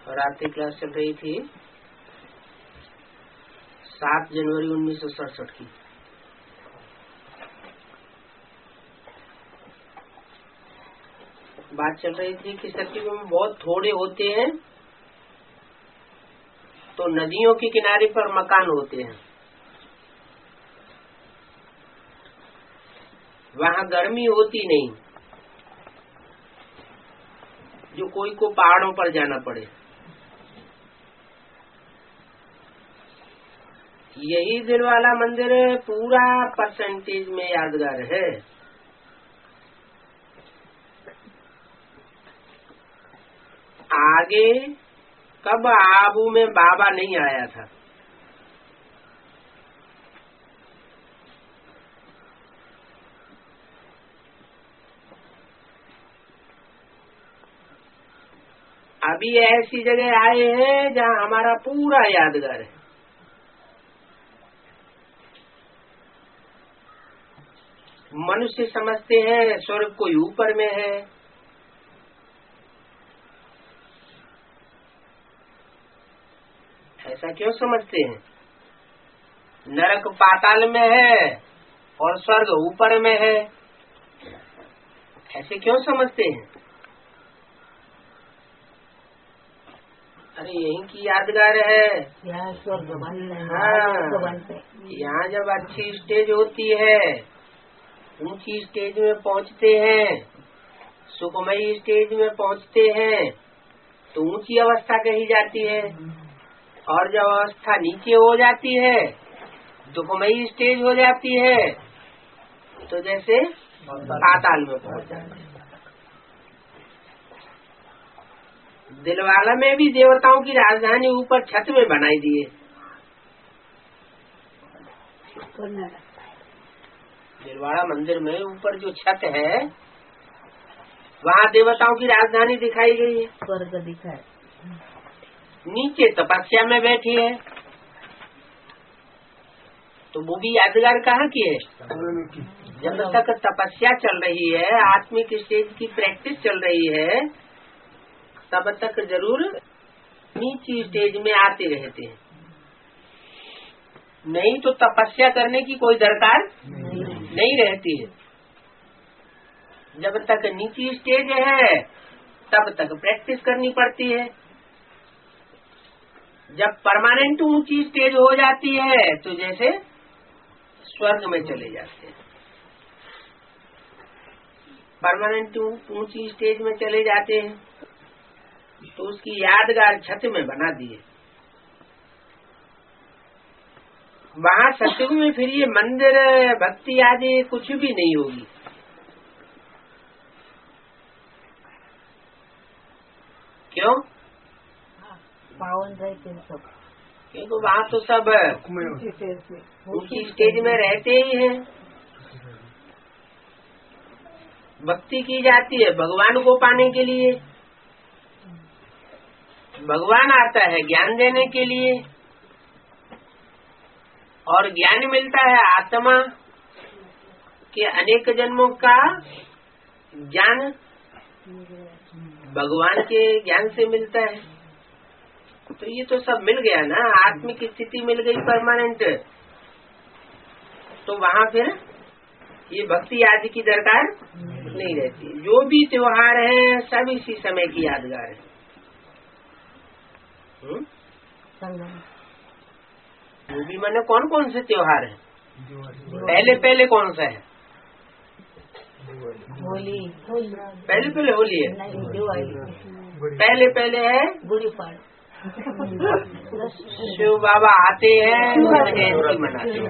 रात्रि क्लास चल रही थी 7 जनवरी 1967 की। बात चल रही थी कि सत्युग में बहुत थोड़े होते हैं तो नदियों के किनारे पर मकान होते हैं, वहाँ गर्मी होती नहीं जो कोई को पहाड़ों पर जाना पड़े। यही दिलवाला मंदिर पूरा परसेंटेज में यादगार है। आगे कब आबू में बाबा नहीं आया था, अभी ऐसी जगह आए हैं जहाँ हमारा पूरा यादगार है। मनुष्य समझते हैं स्वर्ग कोई ऊपर में है, ऐसा क्यों समझते हैं? नरक पाताल में है और स्वर्ग ऊपर में है, ऐसे क्यों समझते हैं? अरे यहीं की यादगार है। यहाँ स्वर्ग यहाँ जब अच्छी स्टेज होती है, ऊंची स्टेज में पहुँचते हैं, सुखमयी स्टेज में पहुँचते हैं तो ऊंची अवस्था कही जाती है, और जब अवस्था नीचे हो जाती है, दुखमयी स्टेज हो जाती है, तो जैसे पाताल में पहुँच जाते हैं। दिलवाला में भी देवताओं की राजधानी ऊपर छत में बनाई दिए। दिलवाड़ा मंदिर में ऊपर जो छत है वहाँ देवताओं की राजधानी दिखाई गई है। स्वर्ग दिखा है। नीचे तपस्या में बैठी है, तो वो भी यादगार कहाँ की है? जब तक तपस्या चल रही है, आत्मिक स्टेज की प्रैक्टिस चल रही है, तब तक जरूर नीची स्टेज में आते रहते हैं। नहीं तो तपस्या करने की कोई दरकार नहीं रहती है। जब तक नीची स्टेज है तब तक प्रैक्टिस करनी पड़ती है। जब परमानेंट ऊंची स्टेज हो जाती है तो जैसे स्वर्ग में चले जाते हैं। परमानेंट ऊंची स्टेज में चले जाते हैं तो उसकी यादगार छत में बना दिए। वहाँ सत्युग में फिर ये मंदिर भक्ति आदि कुछ भी नहीं होगी। क्यों? पावन रहते हैं सब, क्योंकि वहाँ तो सब ऊंची स्टेज में रहते ही हैं। भक्ति की जाती है भगवान को पाने के लिए। भगवान आता है ज्ञान देने के लिए, और ज्ञान मिलता है आत्मा के अनेक जन्मों का ज्ञान भगवान के ज्ञान से मिलता है। तो ये तो सब मिल गया ना, आत्मिक स्थिति मिल गई परमानेंट। तो वहाँ फिर ये भक्ति आदि की दरकार नहीं रहती। जो भी त्योहार है सब इसी समय की यादगार है। वो भी मैंने कौन कौन से त्योहार है? पहले कौन सा है? होली। पहले होली है। पहले है गुड़ी पाड़वा। शिव बाबा आते हैं, जयंती मनाते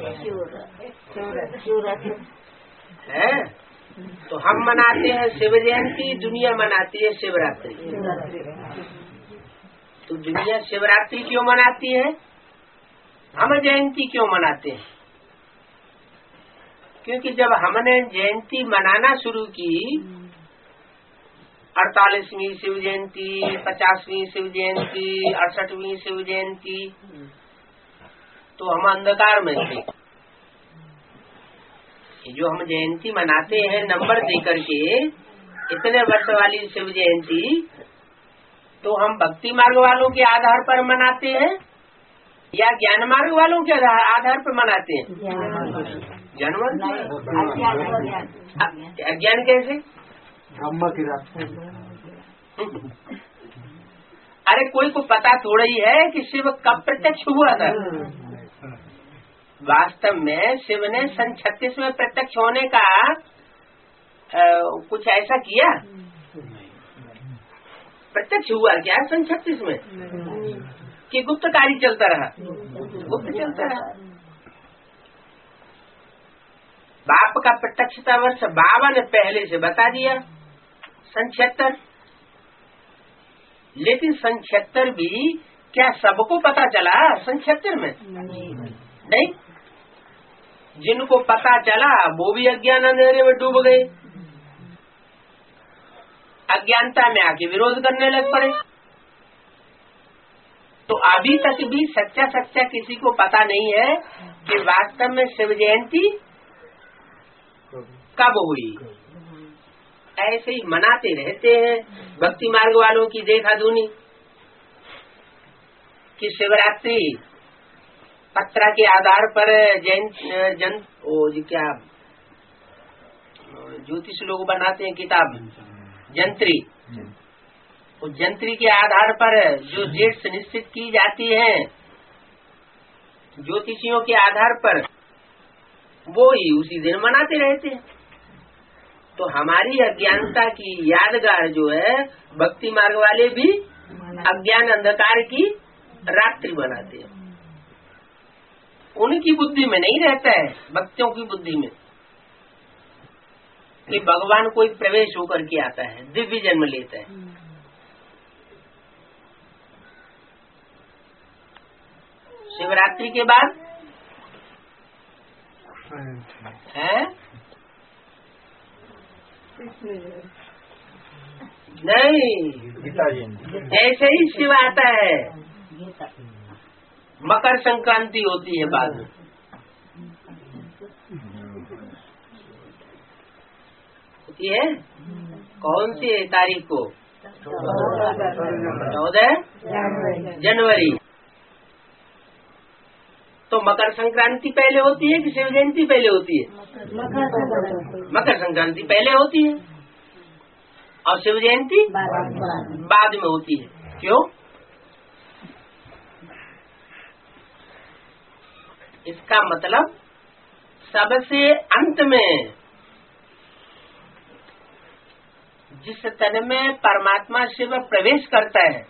हैं। तो हम मनाते हैं शिव जयंती, दुनिया मनाती है शिवरात्रि। तो दुनिया शिवरात्रि क्यों मनाती है, हम जयंती क्यों मनाते हैं? क्योंकि जब हमने जयंती मनाना शुरू की, 48वीं शिव जयंती, 50वीं शिव जयंती, 68वीं शिव जयंती, तो हम अंधकार में थे। जो हम जयंती मनाते हैं नंबर देकर के, इतने वर्ष वाली शिव जयंती, तो हम भक्ति मार्ग वालों के आधार पर मनाते हैं या ज्ञान मार्ग वालों के आधार पर मनाते हैं? ज्ञान मार्ग। अज्ञान कैसे? ब्रह्म की रास्ते। अरे कोई को पता थोड़ा ही है कि शिव कब प्रत्यक्ष हुआ था। वास्तव में शिव ने सन 36 में प्रत्यक्ष होने का कुछ ऐसा किया? प्रत्यक्ष हुआ क्या सन 36 में कि गुप्त कार्य चलता रहा? गुप्त चलता रहा। बाप का प्रत्यक्षता वर्ष 52 पहले से बता दिया, सन 76। लेकिन सन 76 भी क्या सबको पता चला? सन 76 में नहीं। जिनको पता चला वो भी अज्ञान अंधेरे में डूब गए, अज्ञानता में आके विरोध करने लग पड़े। तो अभी तक भी सच्चा सच्चा किसी को पता नहीं है कि वास्तव में शिव जयंती कब हुई। ऐसे ही मनाते रहते हैं भक्ति मार्ग वालों की देखा दूनी कि शिवरात्रि पत्रा के आधार पर क्या ज्योतिष लोग बनाते हैं किताब जंत्री, उस जंत्री के आधार पर जो डेट्स निश्चित की जाती है ज्योतिषियों के आधार पर, वो ही उसी दिन मनाते रहते हैं। तो हमारी अज्ञानता की यादगार जो है भक्ति मार्ग वाले भी अज्ञान अंधकार की रात्रि बनाते हैं। उनकी बुद्धि में नहीं रहता है, भक्तों की बुद्धि में, कि भगवान कोई प्रवेश होकर के आता है, दिव्य जन्म लेता है। शिवरात्रि के बाद है नहीं, ऐसे ही शिव आता है। मकर संक्रांति होती है बाद में। होती है कौन सी तारीख को? 14 जनवरी। तो मकर संक्रांति पहले होती है कि शिव जयंती पहले होती है? मकर संक्रांति पहले होती है और शिव जयंती बाद में होती है। क्यों? इसका मतलब सबसे अंत में जिस तन में परमात्मा शिव प्रवेश करता है,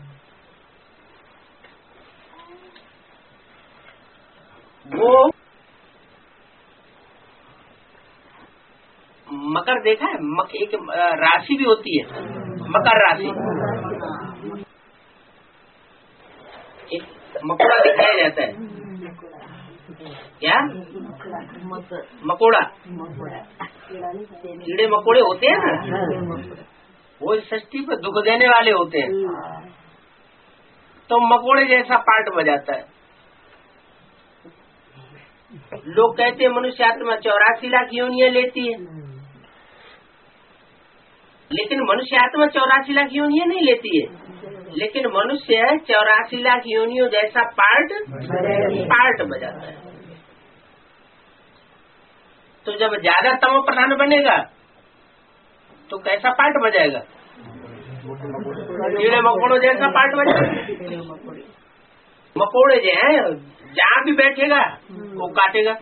वो मकर देखा है? एक राशि भी होती है, मकर राशि। एक मकोड़ा दिखाया जाता है, क्या? मकोड़ा, कीड़े मकोड़े होते हैं ना, वो षष्ठी पर दुख देने वाले होते हैं। तो मकोड़े जैसा पार्ट बजाता है। लोग कहते हैं मनुष्य आत्मा 84 लाख योनियां लेती है, लेकिन मनुष्य आत्मा 84 लाख योनियां नहीं लेती है, लेकिन मनुष्य 84 लाख योनियों जैसा पार्ट बजाता है। तो जब ज्यादा तमो प्रधान बनेगा तो कैसा पार्ट बजाएगा? कीड़े मकोड़ों जैसा पार्ट बजाएगा। मकोड़े जो है जहाँ भी बैठेगा वो काटेगा,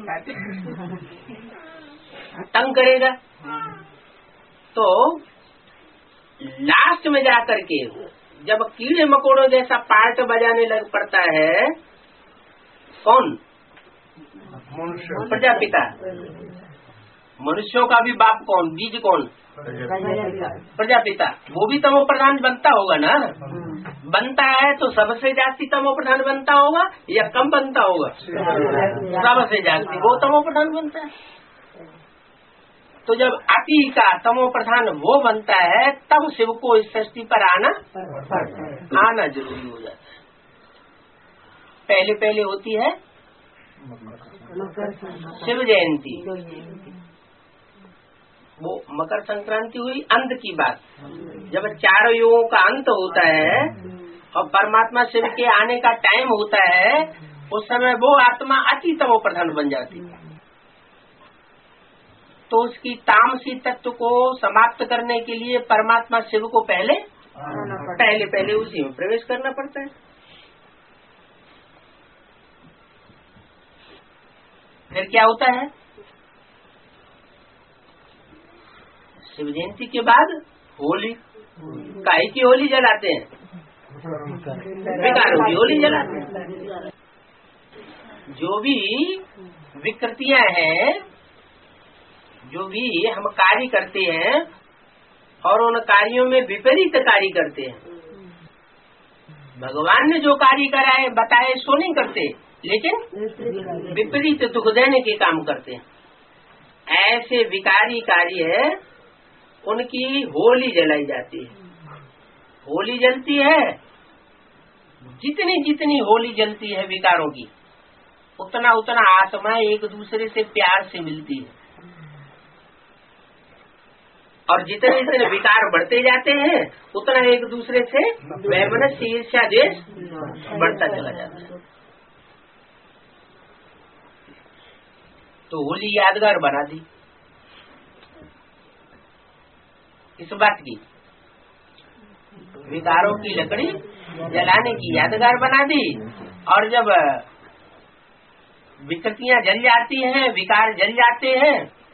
तंग करेगा। तो लास्ट में जाकर के जब कीड़े मकोड़ों जैसा पार्ट बजाने लग पड़ता है, कौन? प्रजापिता। मनुष्यों का भी बाप कौन? बीज कौन? प्रजापिता। वो भी तमो प्रधान बनता होगा ना? बनता है तो सबसे जास्ती तमो प्रधान बनता होगा या कम बनता होगा? सबसे जास्ती वो तमो प्रधान बनता है। तो जब अति का तमो प्रधान वो बनता है तब शिव को इस सृष्टि पर आना जरूरी हो जाता है। पहले पहले होती है शिव जयंती, वो मकर संक्रांति हुई अंत की बात। जब चारों युगों का अंत होता है और परमात्मा शिव के आने का टाइम होता है, उस समय वो आत्मा अति तमो प्रधान बन जाती है। तो उसकी तामसी तत्व को समाप्त करने के लिए परमात्मा शिव को पहले उसी में प्रवेश करना पड़ता है। फिर क्या होता है? शिव जयंती के बाद होली, काहे की होली जलाते हैं? विकारों की होली जलाते हैं। जो भी विकृतियां हैं, जो भी हम कार्य करते हैं और उन कार्यों में विपरीत कार्य करते हैं, भगवान ने जो कार्य कराए बताए सो नहीं करते, लेकिन विपरीत दुख देने के काम करते हैं। ऐसे विकारी कार्य उनकी होली जलाई जाती है। होली जलती है, जितनी जितनी होली जलती है विकारों की, उतना उतना आत्मा एक दूसरे से प्यार से मिलती है। और जितने जितने विकार बढ़ते जाते हैं, उतना एक दूसरे से वैमनस्य ईर्ष्या द्वेष बढ़ता चला जाता है। तो होली यादगार बना दी इस बात की, विकारों की लकड़ी जलाने की यादगार बना दी। और जब विकृतियां जल जाती हैं, विकार जल जाते हैं,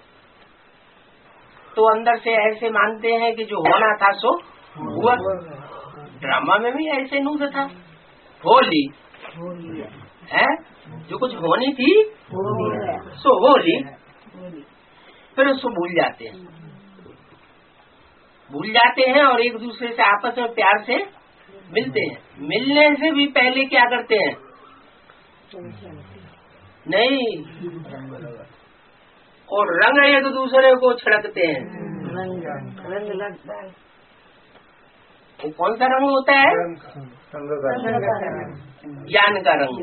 तो अंदर से ऐसे मानते हैं कि जो होना था सो हुआ। ड्रामा में भी ऐसे नूद था, होली है, जो कुछ होनी थी सो होली, फिर उसको भूल जाते हैं और एक दूसरे से आपस में प्यार से मिलते हैं। मिलने से भी पहले क्या करते हैं? नहीं, और रंग एक दूसरे को छिड़कते हैं। रंग लगता है। वो कौन सा रंग होता है? ज्ञान का रंग।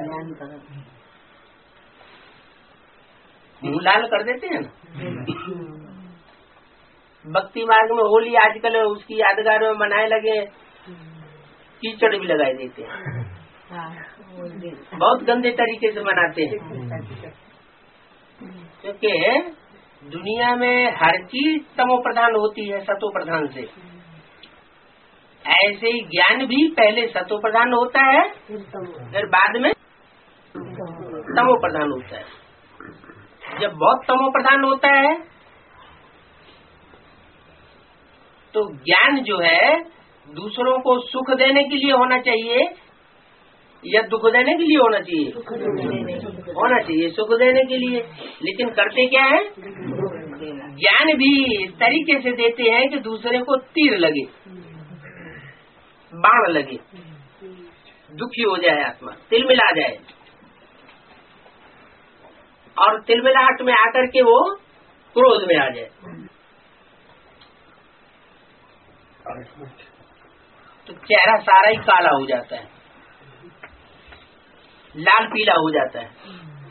मुंह लाल कर देते हैं ना। भक्ति मार्ग में होली आजकल उसकी यादगार में मनाए लगे, कीचड़ भी लगाए देते हैं। बहुत गंदे तरीके से मनाते हैं, क्योंकि दुनिया में हर चीज तमो प्रधान होती है सतो प्रधान से। ऐसे ही ज्ञान भी पहले सतो प्रधान होता है, फिर बाद में तमो प्रधान होता है। जब बहुत तमो प्रधान होता है तो ज्ञान जो है दूसरों को सुख देने के लिए होना चाहिए या दुख देने के लिए होना चाहिए? होना चाहिए सुख देने के लिए। लेकिन करते क्या है? ज्ञान भी इस तरीके से देते हैं कि दूसरे को तीर लगे, बाण लगे, दुखी हो जाए आत्मा, तिलमिला जाए, और तिलमिलाहट में आकर के वो क्रोध में आ जाए। तो चेहरा सारा ही काला हो जाता है, लाल पीला हो जाता है।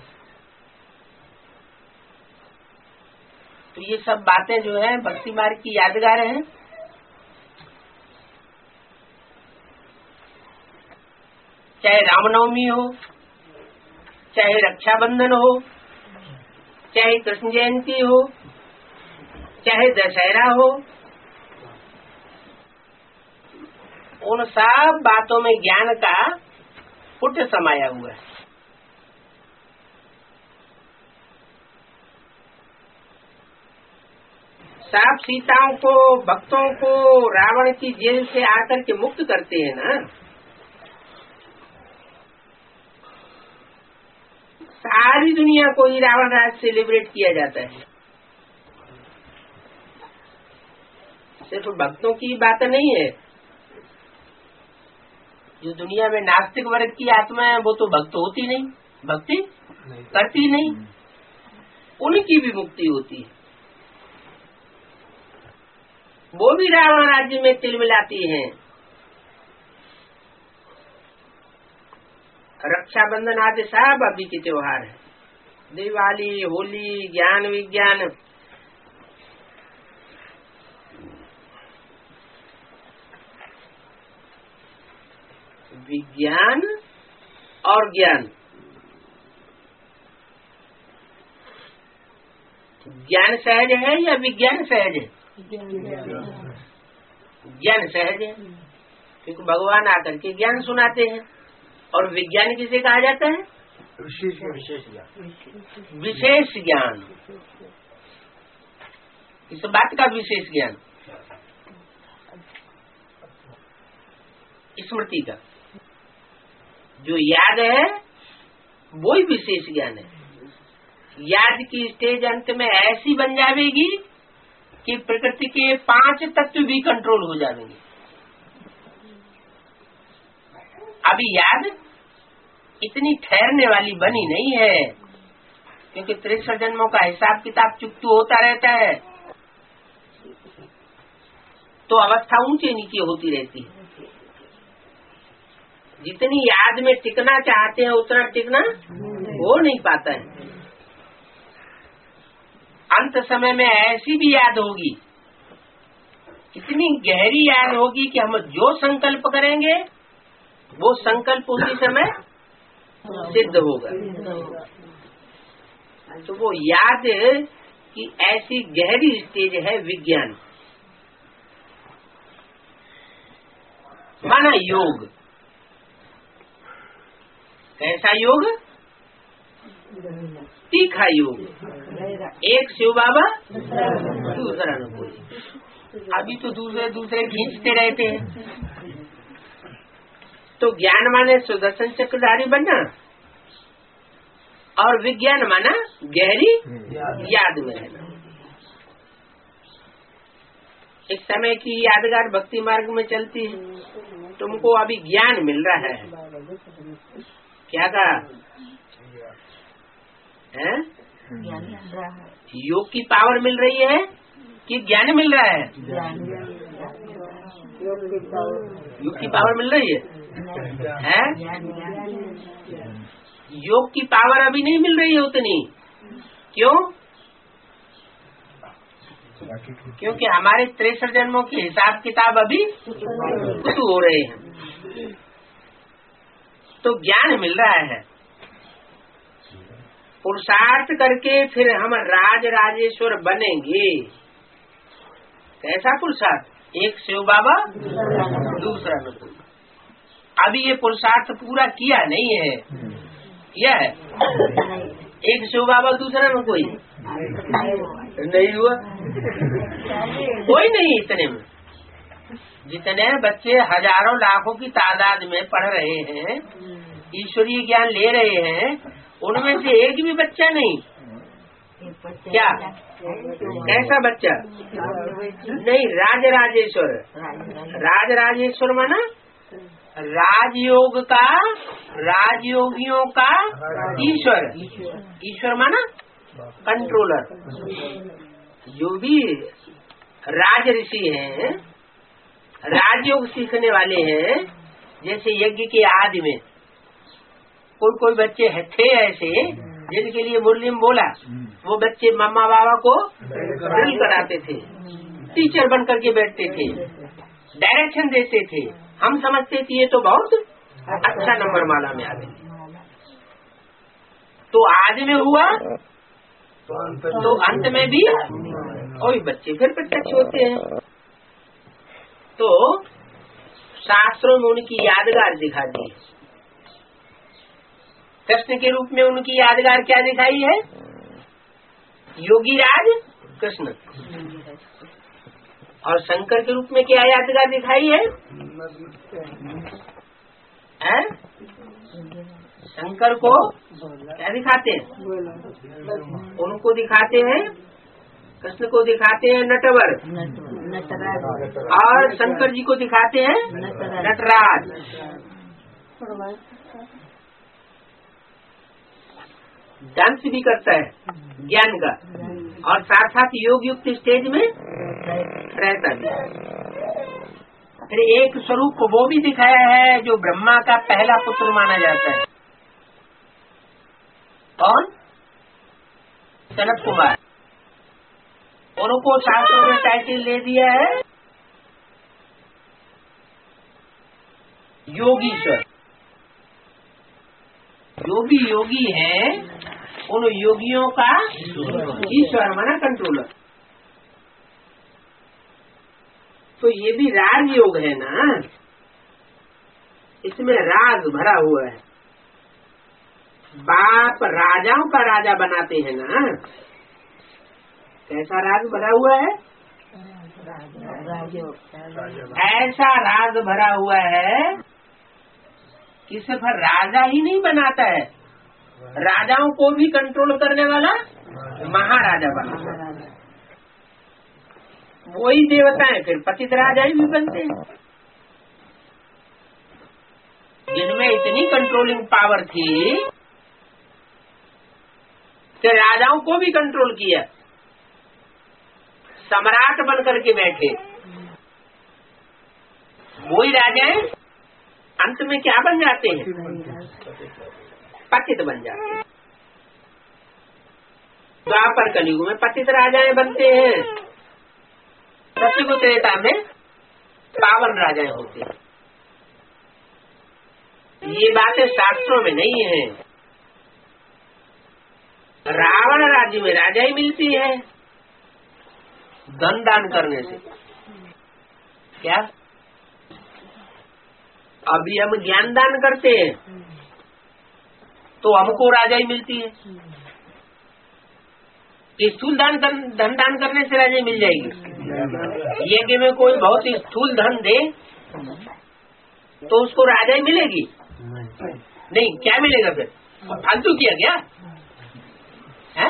तो ये सब बातें जो है भक्ति मार्ग की यादगार हैं। चाहे रामनवमी हो, चाहे रक्षाबंधन हो, चाहे कृष्ण जयंती हो, चाहे दशहरा हो, उन सब बातों में ज्ञान का पुट समाया हुआ है। सब सीताओं को, भक्तों को रावण की जेल से आकर के मुक्त करते हैं ना। सारी दुनिया को ही रावण राज से लिबरेट किया जाता है। सिर्फ भक्तों की बात नहीं है। जो दुनिया में नास्तिक वर्ग की आत्मा है वो तो भक्त होती नहीं, भक्ति करती नहीं, उनकी भी मुक्ति होती है। वो भी रावण राज्य में तिलमिलाती हैं। रक्षाबंधन आदि सब अभी के त्योहार है। दिवाली, होली, ज्ञान विज्ञान, विज्ञान और ज्ञान। ज्ञान सहज है या विज्ञान सहज है? ज्ञान सहज है, क्योंकि भगवान आकर के ज्ञान सुनाते हैं। और विज्ञान किसे कहा जाता है? विशेष ज्ञान। इस बात का विशेष ज्ञान, स्मृति का जो याद है वो ही विशेष ज्ञान है। याद की स्टेज अंत में ऐसी बन जाएगी कि प्रकृति के 5 तत्व भी कंट्रोल हो जाएंगे। अभी याद इतनी ठहरने वाली बनी नहीं है, क्योंकि 63 जन्मों का हिसाब किताब चुकतू होता रहता है, तो अवस्था ऊंचे नीचे होती रहती है। जितनी याद में टिकना चाहते हैं उतना टिकना हो नहीं पाता है। अंत समय में ऐसी भी याद होगी, इतनी गहरी याद होगी कि हम जो संकल्प करेंगे वो संकल्प उसी समय सिद्ध होगा। तो वो याद की ऐसी गहरी स्टेज है विज्ञान। माना योग, कैसा योग? तीखा योग। एक शिव बाबा दूसरा न कोई। अभी तो दूसरे खींचते रहते हैं। तो ज्ञान माने सुदर्शन चक्रधारी बनना, और विज्ञान माना गहरी याद में रहना। एक समय की यादगार भक्ति मार्ग में चलती है। तुमको अभी ज्ञान मिल रहा है, क्या कहा है? योग की पावर मिल रही है कि ज्ञान मिल रहा है? योग की पावर मिल रही है? योग की पावर अभी नहीं मिल रही है उतनी। क्यों? क्योंकि हमारे 63 जन्मों के हिसाब किताब अभी शुरू हो रहे हैं। तो ज्ञान मिल रहा है, पुरुषार्थ करके फिर हम राज राजेश्वर बनेंगे। कैसा पुरुषार्थ? एक शिव बाबा दूसरा न कोई। अभी ये पुरुषार्थ पूरा किया नहीं है। किया है? एक शिव बाबा दूसरा न कोई नहीं हुआ। कोई नहीं। इतने में जितने बच्चे हजारों लाखों की तादाद में पढ़ रहे हैं, ईश्वरीय ज्ञान ले रहे हैं, उनमें से एक भी बच्चा नहीं। क्या? कैसा बच्चा? नहीं, राजराजेश्वर। राजराजेश्वर माना राजयोग का, राजयोगियों का ईश्वर। ईश्वर माना कंट्रोलर। जो भी राज ऋषि हैं, राजयोग सीखने वाले हैं, जैसे यज्ञ के आदि में कोई बच्चे थे ऐसे जिनके लिए मुरली में बोला, वो बच्चे मम्मा बाबा को ड्रिल कराते थे, टीचर बन करके बैठते थे, डायरेक्शन देते थे। हम समझते थे ये तो बहुत अच्छा नंबर माला में आ गए। तो आज में हुआ तो अंत में भी वही बच्चे फिर प्रत्यक्ष होते हैं। तो शास्त्रों में उनकी यादगार दिखा दी। कृष्ण के रूप में उनकी यादगार क्या दिखाई है? योगी राज कृष्ण। और शंकर के रूप में क्या यादगार दिखाई है? शंकर को क्या दिखाते हैं? उनको दिखाते हैं, कृष्ण को दिखाते हैं नटवर, और शंकर जी को दिखाते हैं नटराज। डांस भी करता है ज्ञान का, और साथ साथ योग युक्त स्टेज में रहता भी। फिर एक स्वरूप वो भी दिखाया है जो ब्रह्मा का पहला पुत्र माना जाता है। कौन? सनत कुमार। उनको शास्त्रों में टाइटल दे दिया है योगीश्वर। जो भी योगी है उन योगियों का ईश्वर माना कंट्रोलर। तो ये भी राजयोग है ना, इसमें राज भरा हुआ है। बाप राजाओं का राजा बनाते हैं ना, कैसा राज भरा हुआ है? ऐसा राज भरा हुआ है कि सिर्फ राजा ही नहीं बनाता है, राजाओं को भी कंट्रोल करने वाला महाराजा बनाता है। वही देवताएं फिर पतित राजा ही भी बनते हैं, जिनमें इतनी कंट्रोलिंग पावर थी कि राजाओं को भी कंट्रोल किया, सम्राट बन करके बैठे। वही राजाएं अंत में क्या बन जाते हैं? पतित बन जाते हैं। द्वापर कलयुग में पतित राजाएं बनते हैं, सतयुग त्रेता में पावन राजाएं होते हैं। ये बातें शास्त्रों में नहीं है। रावण राज्य में राजा ही मिलती है धन दान करने से। क्या अभी हम ज्ञान दान करते हैं तो हमको राजा ही मिलती है। स्थूल धन दान करने से राजा ही मिल जाएगी। यज्ञ में कोई बहुत ही स्थूल धन दे तो उसको राजा ही मिलेगी? नहीं, क्या मिलेगा फिर? फालतू किया क्या है?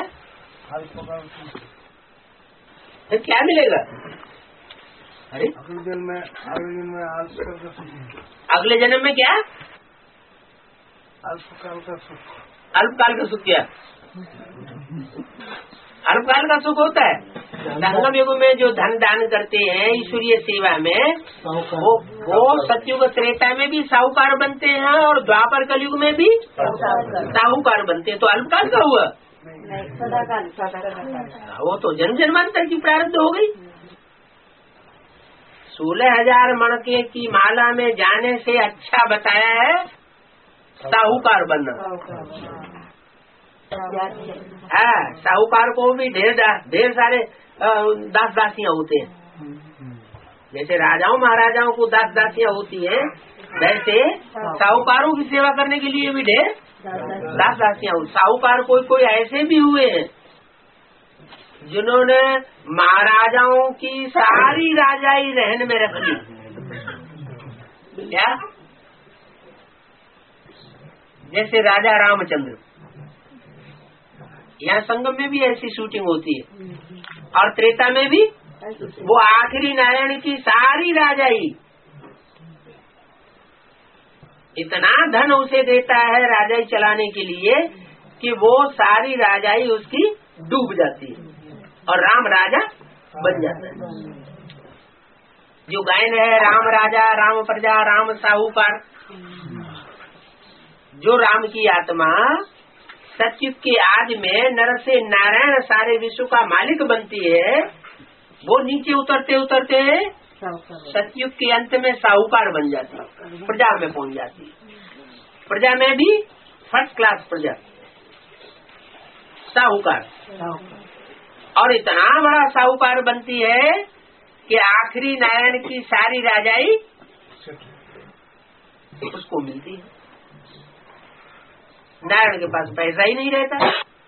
फिर क्या मिलेगा? अरे अगले जन्म में क्या? अल्पकाल का सुख। क्या अल्पकाल का सुख होता है? संगम युग में जो धन दान करते हैं ईश्वरीय सेवा में, वो सतयुग त्रेता में भी साहूकार बनते हैं और द्वापर कलयुग में भी साहूकार बनते हैं। तो अल्पकाल का हुआ? वो तो जन्म जन्मांतर की प्रारब्ध हो गई। 16,000 मणके की माला में जाने से अच्छा बताया है साहूकार बनना। हाँ, साहूकार को भी ढेर सारे दास दासियां होते हैं। जैसे राजाओं महाराजाओं को दास दासियां होती हैं, वैसे साहूकारों की सेवा करने के लिए भी ढेर दास दासियां होती। साहूकार कोई ऐसे भी हुए हैं जिन्होंने महाराजाओं की सारी राजाई रहन में रख ली। क्या? जैसे राजा रामचंद्र, यहाँ संगम में भी ऐसी शूटिंग होती है और त्रेता में भी। वो आखिरी नारायण की सारी राजाई, इतना धन उसे देता है राजाई चलाने के लिए कि वो सारी राजाई उसकी डूब जाती है और राम राजा बन जाता है। जो गायन है राम राजा राम प्रजा राम साहूकार। जो राम की आत्मा सतयुग के आदि में नर से नारायण सारे विश्व का मालिक बनती है, वो नीचे उतरते उतरते सतयुग के अंत में साहूकार बन जाती है, प्रजा में पहुंच जाती है। प्रजा में भी फर्स्ट क्लास प्रजा साहूकार, और इतना बड़ा साहूकार बनती है कि आखिरी नारायण की सारी राजाई उसको मिलती है। नारायण के पास पैसा ही नहीं रहता।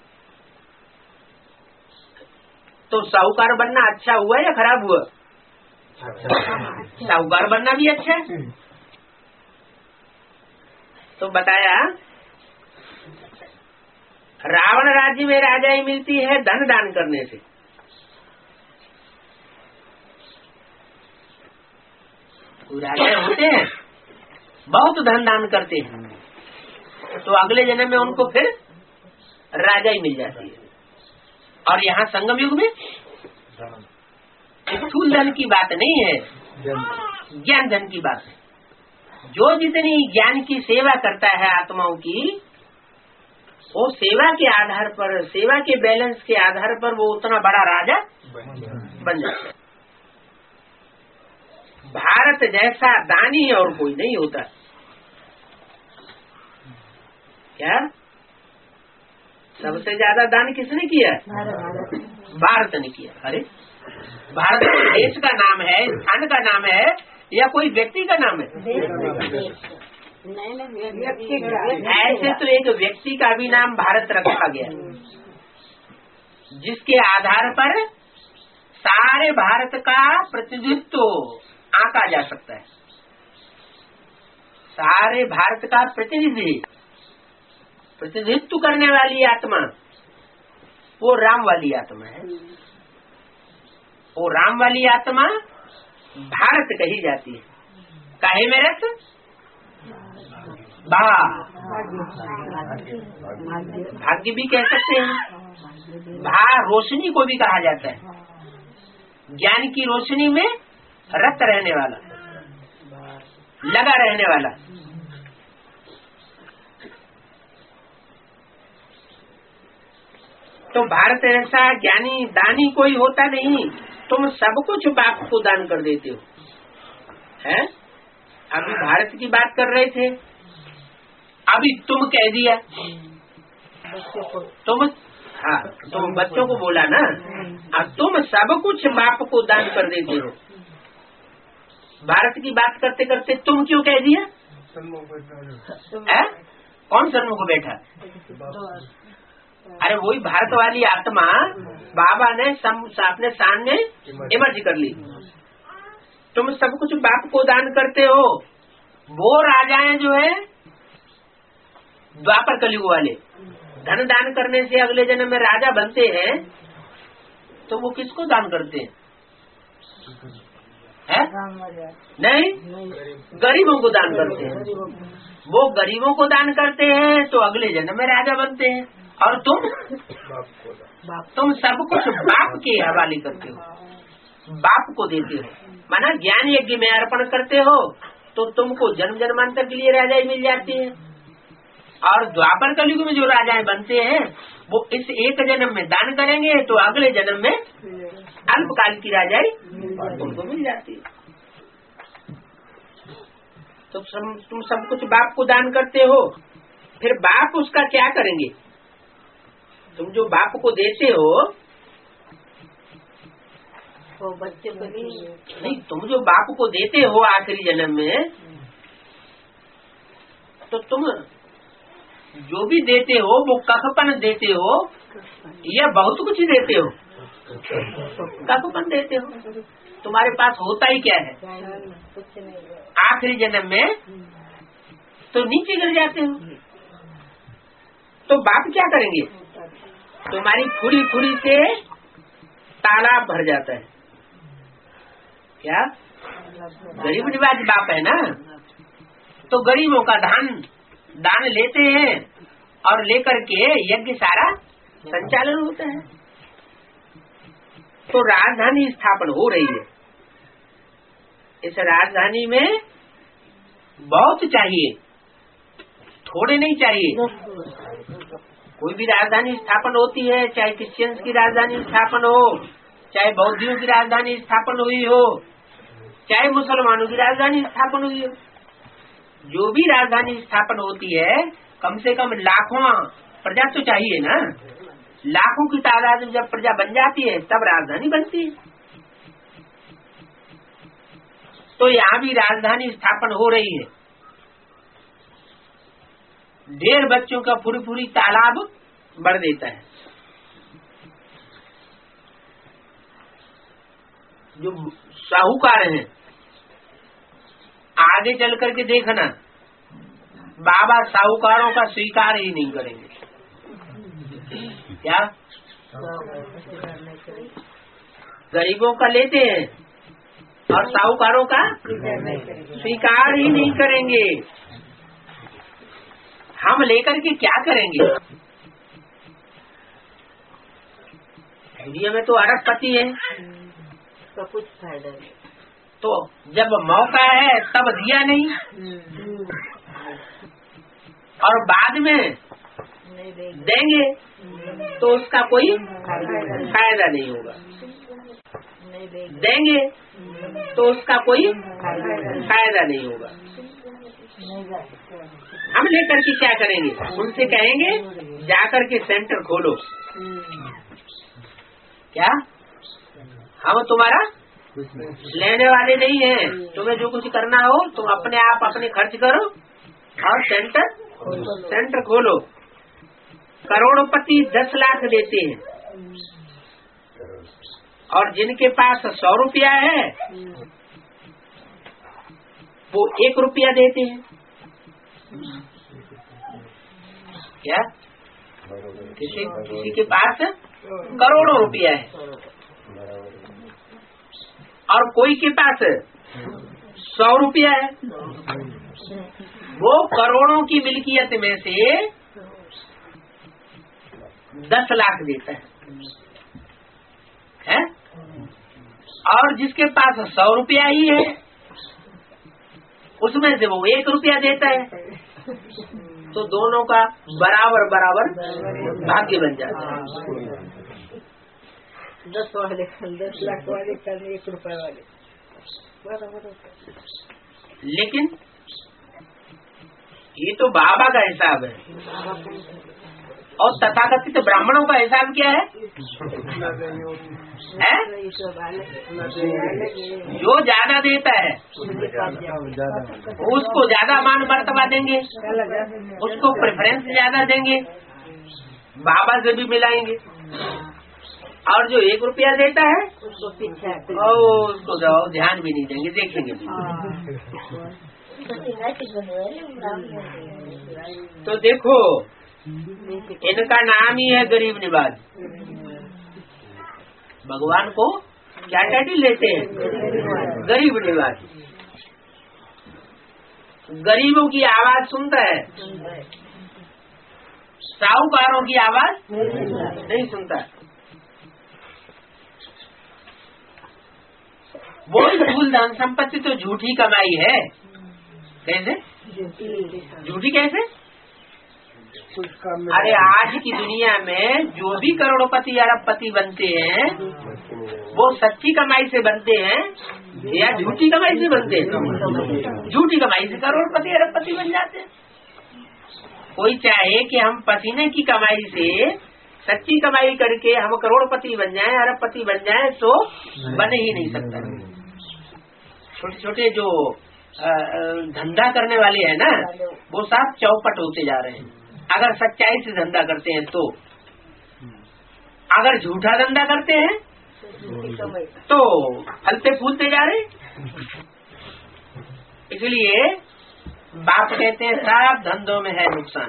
तो साहूकार बनना अच्छा हुआ या खराब हुआ? साहूकार बनना भी अच्छा है। तो बताया रावण राज्य में राजाई मिलती है धन दान करने से। राजा होते हैं बहुत धन दान करते हैं, तो अगले जन्म में उनको फिर राजाई मिल जाती है। और यहाँ संगम युग में स्थूल धन की बात नहीं है, ज्ञान धन की बात है। जो जितनी ज्ञान की सेवा करता है आत्माओं की, वो सेवा के आधार पर, सेवा के बैलेंस के आधार पर वो उतना बड़ा राजा बन जाता है। भारत जैसा दानी और कोई नहीं होता। क्या सबसे ज्यादा दान किसने किया? भारत ने किया। अरे भारत देश का नाम है, स्थान का नाम है या कोई व्यक्ति का नाम है? ऐसे तो एक व्यक्ति का भी नाम भारत रखा गया, जिसके आधार पर सारे भारत का प्रतिनिधित्व आंका जा सकता है। सारे भारत का प्रतिनिधित्व करने वाली आत्मा वो राम वाली आत्मा है। वो राम वाली आत्मा भारत कही जाती है। काहे में रथ भाग्य भी कह सकते हैं। रोशनी को भी कहा जाता है। ज्ञान की रोशनी में रत रहने वाला, लगा रहने वाला। तो भारत ऐसा ज्ञानी दानी कोई होता नहीं। तुम सब कुछ बाप को दान कर देते हो, हैं? अभी भारत की बात कर रहे थे, अभी तुम कह दिया, तुम बच्चों को बोला ना, अब तुम सब कुछ बाप को दान कर देते हो। भारत की बात करते करते तुम क्यों कह दिया? कौन सन्मुख बैठा? अरे वही भारत वाली आत्मा बाबा ने अपने सामने इमर्ज कर ली। तुम सब कुछ बाप को दान करते हो। वो राजाएं जो है द्वापर कलयुग वाले, धन दान करने से अगले जन्म में राजा बनते हैं, तो वो किसको दान करते हैं? नहीं, गरीबों को दान करते हैं। वो गरीबों को दान करते हैं तो अगले जन्म में राजा बनते हैं। और तुम सब कुछ बाप के हवाले करते हो, बाप को देते हो। माना ज्ञान यज्ञ में अर्पण करते हो तो तुमको जन्म जन्मांतर के लिए राजाएं मिल जाती है। और द्वापर कलयुग में जो राजाएं बनते हैं वो इस एक जन्म में दान करेंगे तो अगले जन्म में अल्पकाल की राजाएं तुमको मिल जाती है। तो तुम सब कुछ बाप को दान करते हो। फिर बाप उसका क्या करेंगे? तुम जो बाप को देते हो वो बच्चे को नहीं, तुम जो बाप को देते हो आखिरी जन्म में, तो तुम जो भी देते हो वो कखपन देते हो या बहुत कुछ देते हो? कखपन देते हो। तुम्हारे पास होता ही क्या है? आखिरी जन्म में तो नीचे गिर जाते हो। तो बाप क्या करेंगे? तुम्हारी फुरी फुरी से तालाब भर जाता है। क्या गरीब निवाज बाप है ना, तो गरीबों का दान लेते हैं और लेकर के यज्ञ सारा संचालन होता है। तो राजधानी स्थापन हो रही है। इस राजधानी में बहुत चाहिए, थोड़े नहीं चाहिए। कोई भी राजधानी स्थापन होती है, चाहे क्रिश्चियंस की राजधानी स्थापन हो, चाहे बौद्धियों की राजधानी स्थापन हुई हो, चाहे मुसलमानों की राजधानी स्थापन हुई हो, जो भी राजधानी स्थापन होती है कम से कम लाखों प्रजा तो चाहिए ना। लाखों की तादाद में जब प्रजा बन जाती है तब राजधानी बनती है। तो यहाँ भी राजधानी स्थापन हो रही है। 1.5 बच्चों का फुरी तालाब बढ़ देता है। जो साहूकार हैं आगे चल करके देखना, बाबा साहूकारों का स्वीकार ही नहीं करेंगे। क्या गरीबों का लेते हैं और साहूकारों का स्वीकार ही नहीं करेंगे। हम लेकर के क्या करेंगे? इंडिया में तो अरबपति है, तो कुछ फायदा नहीं। तो जब मौका है तब दिया नहीं, और बाद में देंगे तो उसका कोई फायदा नहीं होगा। देंगे तो उसका कोई फायदा नहीं होगा। हम तब लेकर के क्या करेंगे, उनसे कहेंगे जाकर के सेंटर खोलो। क्या हम तुम्हारा लेने वाले नहीं हैं, तुम्हें जो कुछ करना हो तुम अपने आप अपने खर्च करो और सेंटर खोलो। करोड़पति 10 लाख देते हैं और जिनके पास 100 रुपया है वो 1 रुपया देते हैं। क्या किसी के पास करोड़ों रुपया है और कोई के पास 100 रुपया है, वो करोड़ों की मिल्कियत में से 10 लाख देता है? और जिसके पास 100 रुपया ही है उसमें से वो 1 रुपया देता है, तो दोनों का बराबर भाग्य बन जाता है। 10 लाख वाले 1 रुपए वाले। लेकिन ये तो बाबा का हिसाब है और तथाकथित ब्राह्मणों का हिसाब क्या है? जो ज्यादा देता है उसको ज्यादा मान मर्तबा देंगे, उसको प्रेफरेंस ज्यादा देंगे, बाबा से भी मिलाएंगे। और जो 1 रुपया देता है उसको ध्यान भी नहीं देंगे, देखेंगे भी। तो देखो इनका नाम ही है गरीब निवाज। भगवान को क्या टाइटल लेते हैं? गरीब निवाज। गरीबों की आवाज सुनता है, साहूकारों की आवाज नहीं सुनता। वो स्थूल धन संपत्ति तो झूठी कमाई है। कैसे झूठी? कैसे? अरे आज की दुनिया में जो भी करोड़पति अरबपति बनते हैं वो सच्ची कमाई से बनते हैं या झूठी कमाई से बनते हैं? झूठी कमाई से करोड़पति अरबपति बन जाते हैं। कोई चाहे कि हम पसीने की कमाई से सच्ची कमाई करके हम करोड़पति बन जाएं, अरबपति बन जाएं, तो बन ही नहीं सकता। छोटे छोटे जो धंधा करने वाले हैं ना, वो सब चौपट होते जा रहे हैं। अगर सच्चाई से धंधा करते हैं तो, अगर झूठा धंधा करते हैं तो फलते फूलते जा रहे। इसलिए बाप कहते हैं सब धंधों में है नुकसान।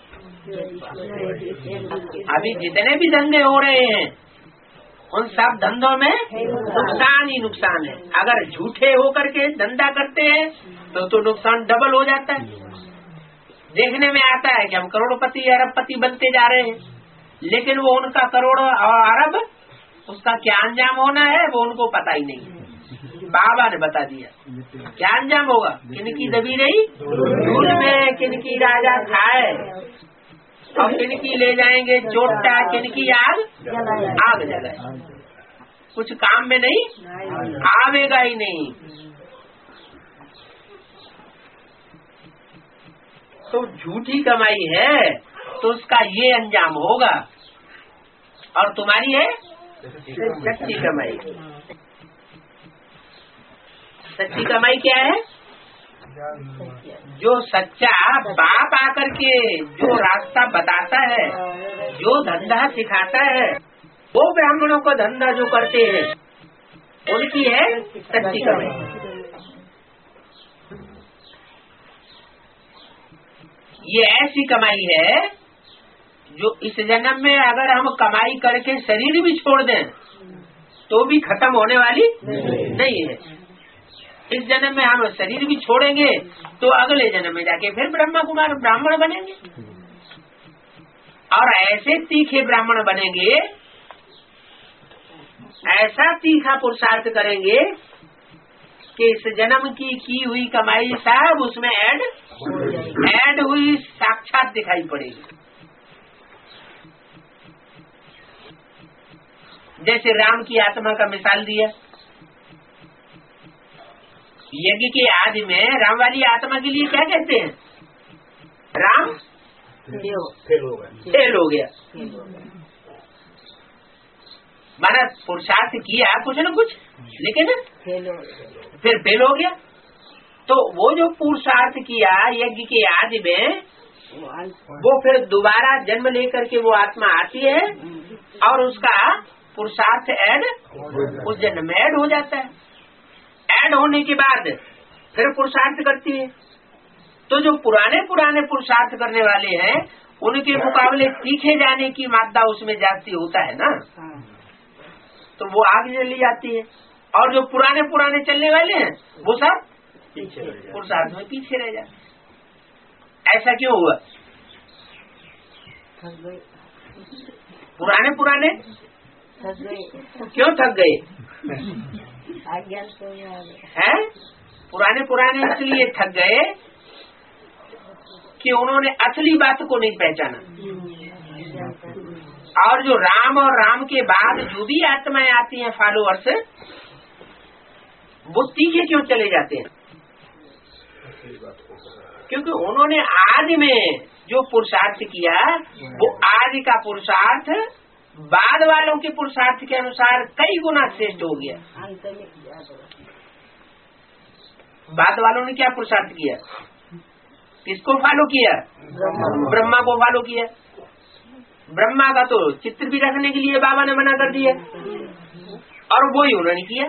अभी जितने भी धंधे हो रहे हैं उन सब धंधों में नुकसान ही नुकसान है। अगर झूठे होकर के धंधा करते हैं तो नुकसान डबल हो जाता है। देखने में आता है कि हम करोड़पति अरबपति बनते जा रहे हैं, लेकिन वो उनका करोड़ और अरब उसका क्या अंजाम होना है वो उनको पता ही नहीं। बाबा ने बता दिया क्या अंजाम होगा। किनकी दबी रही दूध में, किनकी राजा खाए और किनकी ले जाएंगे चोटा, किनकी आग जलाए। कुछ काम में नहीं आवेगा ही नहीं। तो झूठी कमाई है तो उसका ये अंजाम होगा, और तुम्हारी है सच्ची कमाई। सच्ची कमाई क्या है? जो सच्चा बाप आकर के जो रास्ता बताता है, जो धंधा सिखाता है, वो ब्राह्मणों को धंधा जो करते हैं उनकी है सच्ची कमाई। ये ऐसी कमाई है जो इस जन्म में अगर हम कमाई करके शरीर भी छोड़ दें तो भी खत्म होने वाली नहीं है। इस जन्म में हम शरीर भी छोड़ेंगे तो अगले जन्म में जाके फिर ब्रह्मा कुमार ब्राह्मण बनेंगे, और ऐसे तीखे ब्राह्मण बनेंगे, ऐसा तीखा पुरुषार्थ करेंगे कि इस जन्म की हुई कमाई सब उसमें ऐड हुई साक्षात दिखाई पड़ेगी। जैसे राम की आत्मा का मिसाल दिया। यज्ञ के आदि में राम वाली आत्मा के लिए क्या कहते हैं? फेल हो गया। माना पुरुषार्थ किया कुछ न कुछ, लेकिन फिर फेल हो गया। तो वो जो पुरुषार्थ किया यज्ञ के आदि में, वो फिर दोबारा जन्म लेकर के वो आत्मा आती है और उसका पुरुषार्थ ऐड उस जन्म में ऐड हो जाता है। ऐड होने के बाद फिर पुरुषार्थ करती है। तो जो पुराने पुरुषार्थ करने वाले हैं उनके मुकाबले सीखे जाने की मात्रा उसमें जाती होता है ना, तो वो आगे चली जाती है। और जो पुराने चलने वाले हैं वो सब पुरुषार्थ में पीछे रह जाते हैं। ऐसा क्यों हुआ? पुराने क्यों थक गए हैं? पुराने इसलिए थक गए कि उन्होंने असली बात को नहीं पहचाना। और जो राम और राम के बाद जो भी आत्माएं आती हैं फॉलोअर्स, वो तीखे क्यों चले जाते हैं? क्योंकि उन्होंने आदि में जो पुरुषार्थ किया वो आदि का पुरुषार्थ बाद वालों के पुरुषार्थ के अनुसार कई गुना श्रेष्ठ हो गया। बाद वालों ने क्या पुरुषार्थ किया? किसको फॉलो किया? ब्रह्मा को फॉलो किया। ब्रह्मा का तो चित्र भी रखने के लिए बाबा ने मना कर दिया और वो ही उन्होंने किया।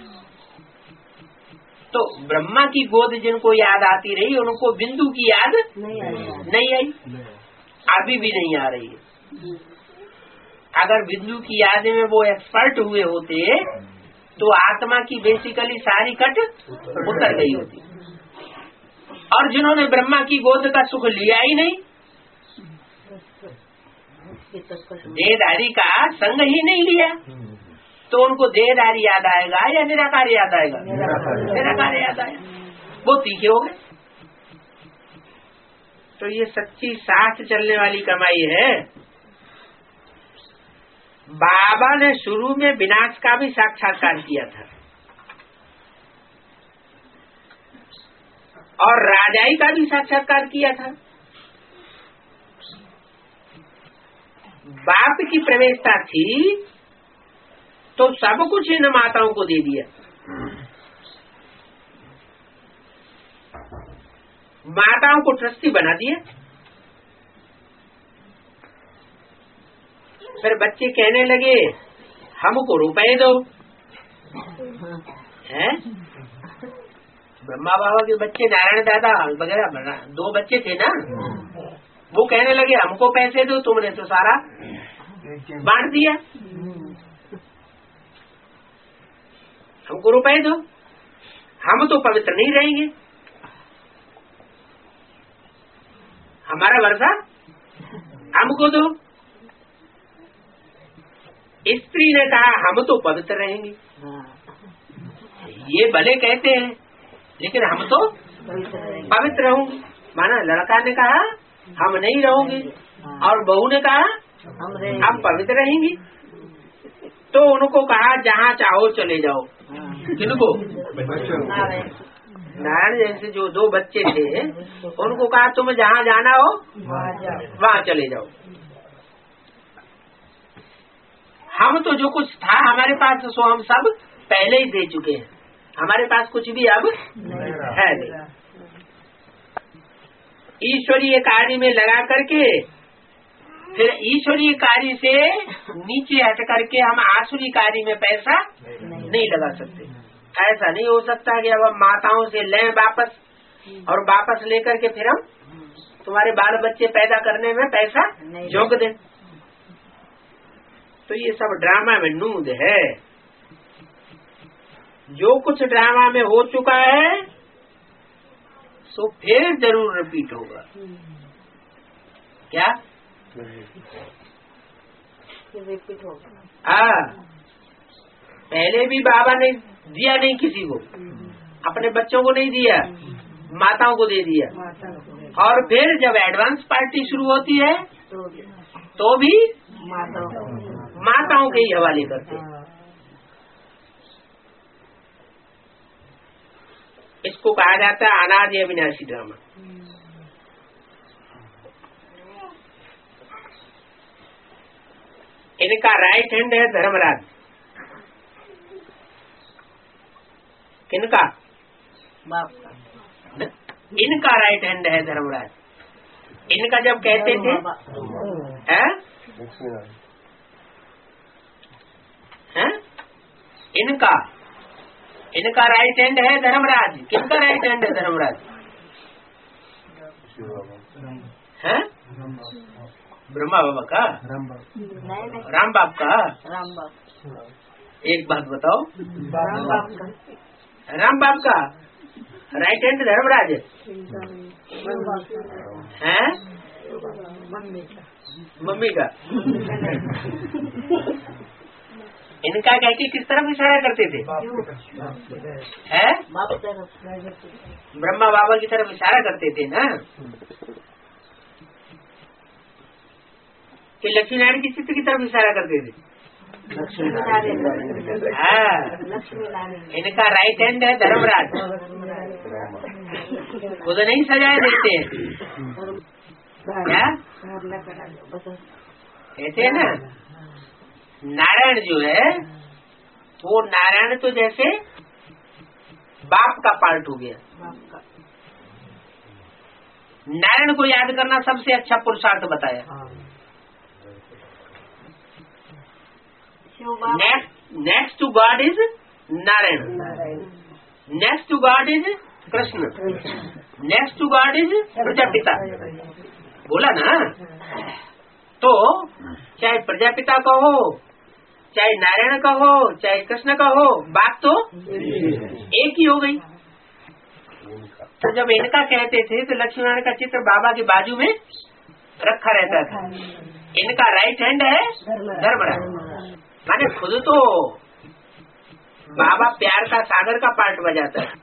तो ब्रह्मा की गोद जिनको याद आती रही उनको बिंदु की याद नहीं आई, अभी भी नहीं आ रही है। अगर बिंदु की याद में वो एक्सपर्ट हुए होते तो आत्मा की बेसिकली सारी कट उतर गई होती। और जिन्होंने ब्रह्मा की गोद का सुख लिया ही नहीं, देहधारी का संग ही नहीं लिया, तो उनको देहधारी याद आएगा या निराकार याद आएगा? निराकार याद आएगा। वो तीखे हो गए। तो ये सच्ची साथ चलने वाली कमाई है। बाबा ने शुरू में विनाश का भी साक्षात्कार किया था और राजाई का भी साक्षात्कार किया था। बाप की प्रवेशता थी तो सब कुछ इन माताओं को दे दिया। माताओं को ट्रस्टी बना दिया। फिर बच्चे कहने लगे हमको रुपए दो, हैं? ब्रह्मा बाबा के बच्चे नारायण दादा वगैरह 2 बच्चे थे ना, वो कहने लगे हमको पैसे दो, तुमने तो सारा बांट दिया, हमको रुपए दो, हम तो पवित्र नहीं रहेंगे, हमारा वर्षा हमको दो। स्त्री ने कहा हम तो पवित्र रहेंगे। ये भले कहते हैं लेकिन हम तो पवित्र रहूंगी। माना लड़का ने कहा हम नहीं रहोगे और बहू ने कहा हम पवित्र रहेंगी। तो उनको कहा जहाँ चाहो चले जाओ। किनको? नारायण जैसे जो 2 बच्चे थे उनको कहा तुम जहाँ जाना हो वहाँ चले जाओ। हम तो जो कुछ था हमारे पास सो हम सब पहले ही दे चुके हैं, हमारे पास कुछ भी अब है नहीं। ईश्वरीय कार्य में लगा करके फिर ईश्वरीय कार्य से नीचे हट करके हम आसुरी कार्य में पैसा नहीं लगा सकते। ऐसा नहीं हो सकता कि अब हम माताओं से लें वापस और वापस लेकर के फिर हम तुम्हारे बाल बच्चे पैदा करने में पैसा झोंक दें। तो ये सब ड्रामा में नूद है। जो कुछ ड्रामा में हो चुका है सो फिर जरूर रिपीट होगा। क्या रिपीट होगा? हाँ, पहले भी बाबा ने दिया नहीं किसी को, अपने बच्चों को नहीं दिया, माताओं को दे दिया। और फिर जब एडवांस पार्टी शुरू होती है तो भी माताओं के ही हवाले करते हैं। इसको कहा जाता है अनादि अविनाशी ड्रामा। इनका राइट हैंड है धर्मराज। किनका? बाप का। इनका राइट हैंड है धर्मराज। इनका जब कहते थे हैं? इनका राइट हैंड है धर्मराज। किनका राइट हैंड है धर्मराज? हैं? ब्रह्मा बाबा का? राम बाप का? राम बाप। एक बात बताओ, राम बाप का राइट हैंड धर्मराज है? मम्मी का। इनका कह के किस तरफ इशारा करते थे? है? ब्रह्मा बाबा की तरफ इशारा करते थे ना, कि लक्ष्मी नारायण की चित्र की तरफ इशारा करते थे। हाँ, इनका राइट हैंड है धर्मराज। खुद नहीं सजाए देते हैं क्या? कहते हैं ना, नारायण जो है वो नारायण तो जैसे बाप का पार्ट हो गया। नारायण को याद करना सबसे अच्छा पुरुषार्थ बताया। Next to God is Narayan, next to God is Krishna, next to God is Prajapita. बोला ना, तो चाहे प्रजापिता का हो, चाहे नारायण का हो, चाहे कृष्ण का हो, बात तो एक ही हो गई। तो जब इनका कहते थे तो लक्ष्मी नारायण का चित्र बाबा के बाजू में रखा रहता था। इनका राइट हैंड है धर्मराज। माने खुद तो बाबा प्यार का सागर का पार्ट बजाता है।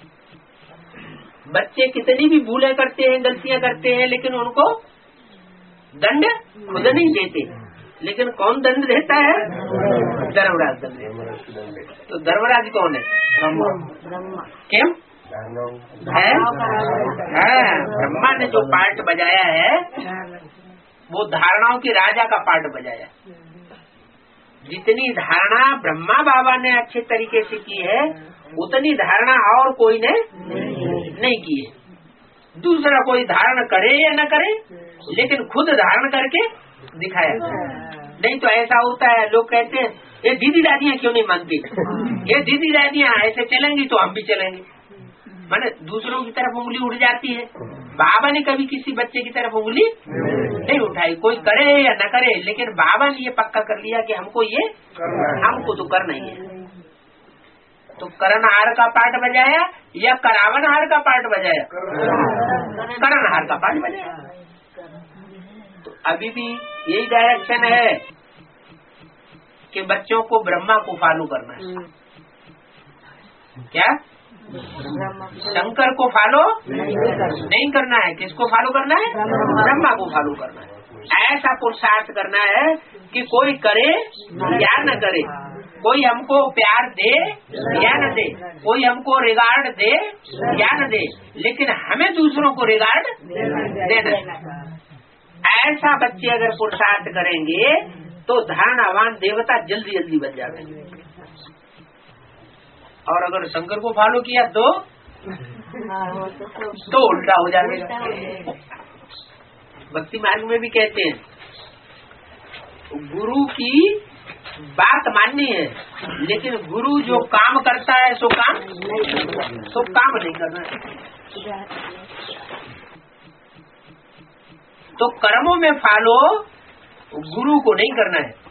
बच्चे कितनी भी भूलें करते हैं, गलतियां करते हैं, लेकिन उनको दंड खुद नहीं देते। लेकिन कौन दंड देता है? धर्मराज दंड। तो धर्मराज कौन है? क्यों है? ब्रह्मा ने जो पार्ट बजाया है वो धारणाओं की राजा का पार्ट बजाया। जितनी धारणा ब्रह्मा बाबा ने अच्छे तरीके से की है उतनी धारणा और कोई ने नहीं की है। दूसरा कोई धारण करे या न करे, लेकिन खुद धारण करके दिखाया। नहीं तो ऐसा होता है, लोग कहते हैं ये दीदी दादियाँ क्यों नहीं मानती, ये दीदी दादियाँ ऐसे चलेंगी तो हम भी चलेंगे। माने दूसरों की तरफ उंगली उठ जाती है। बाबा ने कभी किसी बच्चे की तरफ उंगली नहीं उठाई, कोई करे या न करे, लेकिन बाबा ने ये पक्का कर लिया कि हमको तो करना ही है। तो करणहार का पार्ट बजाया या करावनहार का पार्ट बजाया? करणहार का पार्ट बजाया। तो अभी भी यही डायरेक्शन है कि बच्चों को ब्रह्मा को फॉलो करना है। क्या? शंकर को फॉलो नहीं करना है। किसको फॉलो करना है? ब्रह्मा को फॉलो करना है। ऐसा पुरुषार्थ करना है कि कोई करे या न करे, कोई हमको प्यार दे या न दे, कोई हमको रिगार्ड दे या न दे, लेकिन हमें दूसरों को रिगार्ड देना है। ऐसा बच्चे अगर पुरुषार्थ करेंगे तो धारणावान देवता जल्दी जल्दी बन जाएंगे। और अगर शंकर को फॉलो किया तो उल्टा हो जाएगा। भक्ति मार्ग में भी कहते हैं गुरु की बात माननी है, लेकिन गुरु जो काम करता है सो काम नहीं करना है। तो कर्मों में फॉलो गुरु को नहीं करना है।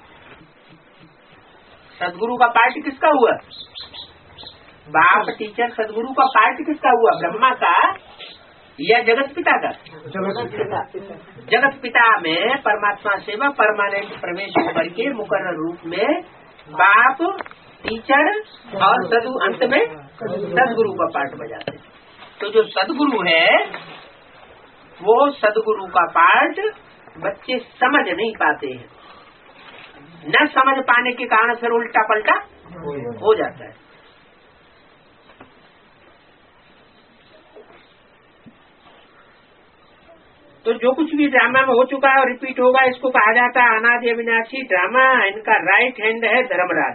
सदगुरु का पार्ट किसका हुआ? बाप टीचर सदगुरु का पार्ट किसका हुआ? ब्रह्मा का या जगत पिता का? जगत पिता में परमात्मा सेवा परमानेंट प्रवेश होकर के मुकर्रर रूप में बाप टीचर और सदु अंत में सदगुरु का पार्ट बजाते हैं। तो जो सदगुरु है वो सदगुरु का पार्ट बच्चे समझ नहीं पाते हैं। न समझ पाने के कारण फिर उल्टा पलटा हो जाता है। तो जो कुछ भी ड्रामा में हो चुका है और रिपीट होगा, इसको कहा जाता है अनादि अविनाशी ड्रामा। इनका राइट हैंड है धर्मराज।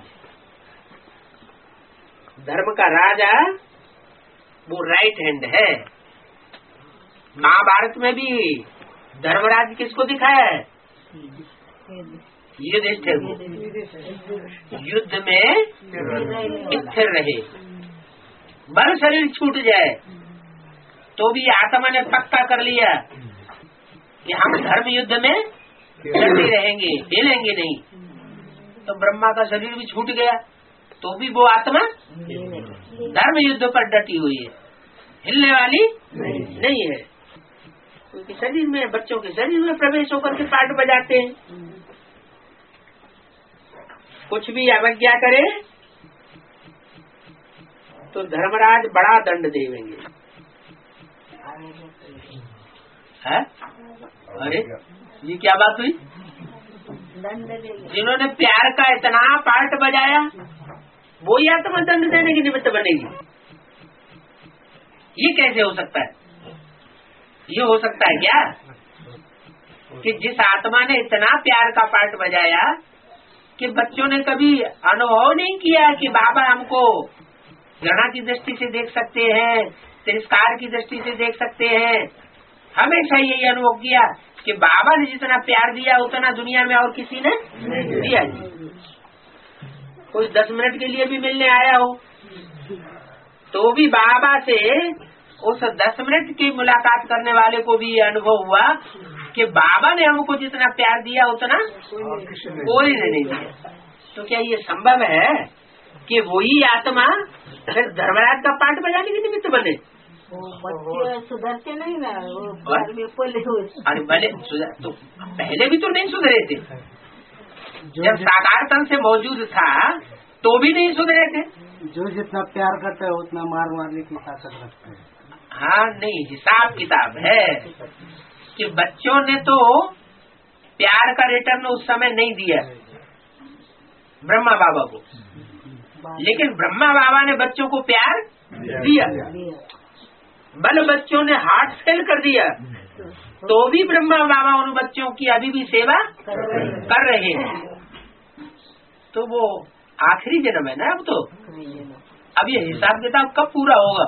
धर्म का राजा वो राइट हैंड है। महाभारत में भी धर्मराज किसको दिखाया है? युधिष्ठिर को। युद्ध में स्थिर रहे, बल शरीर छूट जाए तो भी आत्मा ने पक्का कर लिया कि हम धर्म युद्ध में डटे रहेंगे, हिलेंगे नहीं। तो ब्रह्मा का शरीर भी छूट गया तो भी वो आत्मा धर्म युद्ध पर डटी हुई है, हिलने वाली नहीं है। क्योंकि शरीर में, बच्चों के शरीर में प्रवेश होकर के पाठ बजाते हैं। कुछ भी अवज्ञा करे तो धर्मराज बड़ा दंड देंगे। है? अरे ये क्या बात हुई? जिन्होंने प्यार का इतना पार्ट बजाया वो या तो दंड देने की निमित्त बनेगी? ये कैसे हो सकता है? ये हो सकता है क्या कि जिस आत्मा ने इतना प्यार का पार्ट बजाया कि बच्चों ने कभी अनुभव नहीं किया कि बाबा हमको घृणा की दृष्टि से देख सकते हैं, तिरस्कार की दृष्टि से देख सकते हैं। हमेशा यही अनुभव किया कि बाबा ने जितना प्यार दिया उतना दुनिया में और किसी ने दिया नहीं। कोई 10 मिनट के लिए भी मिलने आया हो तो भी बाबा से उस 10 मिनट की मुलाकात करने वाले को भी ये अनुभव हुआ कि बाबा ने हमको जितना प्यार दिया उतना कोई ने नहीं दिया। तो क्या ये संभव है कि वही आत्मा फिर धर्मराज का पाठ बजाने के निमित्त बने? बच्चे सुधरते नहीं ना, अरे भले तो पहले भी तो नहीं सुधरे थे। जब साकार तन से मौजूद था तो भी नहीं सुधरे थे। जो जितना प्यार करता है उतना मार मारने की ताकत रखता है। हाँ नहीं, हिसाब किताब है कि बच्चों ने तो प्यार का रिटर्न उस समय नहीं दिया ब्रह्मा बाबा को, लेकिन ब्रह्मा बाबा ने बच्चों को प्यार दिया। बल बच्चों ने हार्ट फेल कर दिया तो भी ब्रह्मा बाबा उन बच्चों की अभी भी सेवा कर रहे हैं। तो वो आखिरी जन्म है ना अब तो। अब ये हिसाब किताब कब पूरा होगा?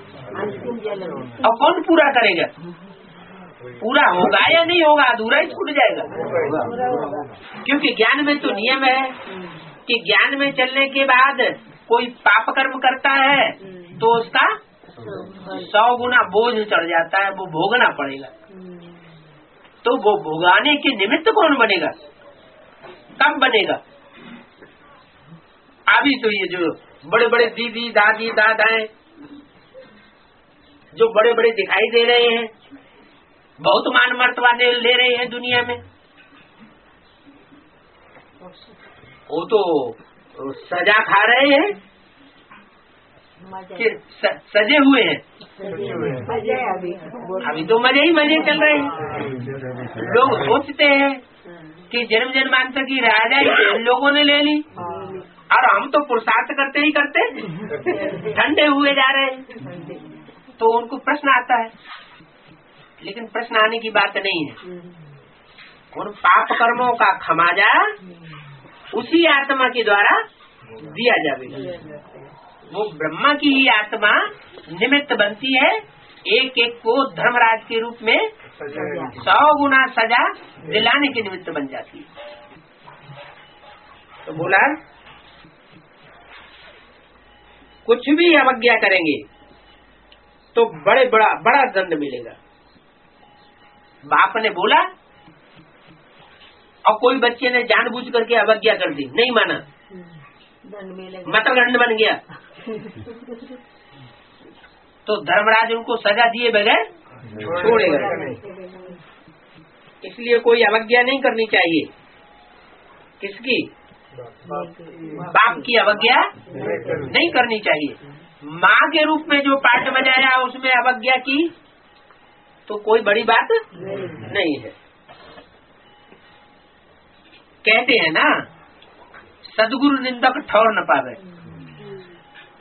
अब कौन पूरा करेगा? पूरा होगा या नहीं होगा? अधूरा ही छूट जाएगा। क्योंकि ज्ञान में तो नियम है कि ज्ञान में चलने के बाद कोई पाप कर्म करता है तो उसका 100 गुना बोझ चढ़ जाता है, वो भोगना पड़ेगा। तो वो भोगाने के निमित्त कौन बनेगा? कब बनेगा? अभी तो ये जो बड़े बड़े दीदी दादी दादाएं जो बड़े बड़े दिखाई दे रहे हैं, बहुत मान मर्तबा ले रहे हैं दुनिया में, वो तो सजा खा रहे हैं कि सजे हुए हैं। अभी तो मजे ही मजे चल रहे हैं। लोग सोचते हैं कि जन्म जन्मांतर की राजाई इन लोगों ने ले ली और हम तो पुरुषार्थ करते ही करते ठंडे हुए जा रहे हैं। तो उनको प्रश्न आता है, लेकिन प्रश्न आने की बात नहीं है। उन पाप कर्मों का खमाजा उसी आत्मा के द्वारा दिया जाएगा। वो ब्रह्मा की ही आत्मा निमित्त बनती है, एक एक को धर्मराज के रूप में 100 गुना सजा दिलाने के निमित्त बन जाती है। तो बोला कुछ भी अवज्ञा करेंगे तो बड़ा दंड मिलेगा। बाप ने बोला और कोई बच्चे ने जानबूझ करके अवज्ञा कर दी, नहीं माना, मतलब दंड बन गया। तो धर्मराज उनको सजा दिए बगैर छोड़ेगा। इसलिए कोई अवज्ञा नहीं करनी चाहिए। किसकी? बाप की अवज्ञा नहीं करनी चाहिए। माँ के रूप में जो पाठ बजाया उसमें अवज्ञा की तो कोई बड़ी बात नहीं है। कहते हैं ना, सदगुरु निंदक ठौर न पावे।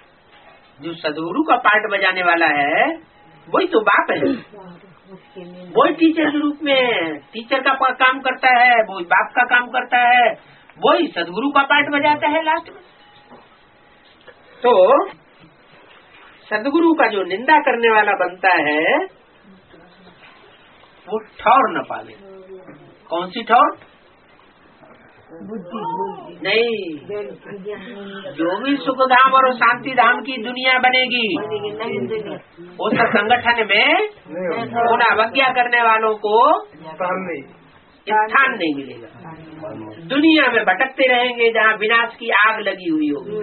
जो सदगुरु का पाठ बजाने वाला है वही तो बाप है। वही टीचर के रूप में टीचर का काम करता है, वही बाप का काम करता है, वही सदगुरु का पार्ट बजाता है लास्ट में। तो सदगुरु का जो निंदा करने वाला बनता है वो ठौर न पाले। कौन सी ठौर? नहीं, जो भी सुख धाम और शांति धाम की दुनिया बनेगी उस संगठन में उन अवज्ञा करने वालों को स्थान नहीं मिलेगा। दुनिया में भटकते रहेंगे जहाँ विनाश की आग लगी हुई होगी,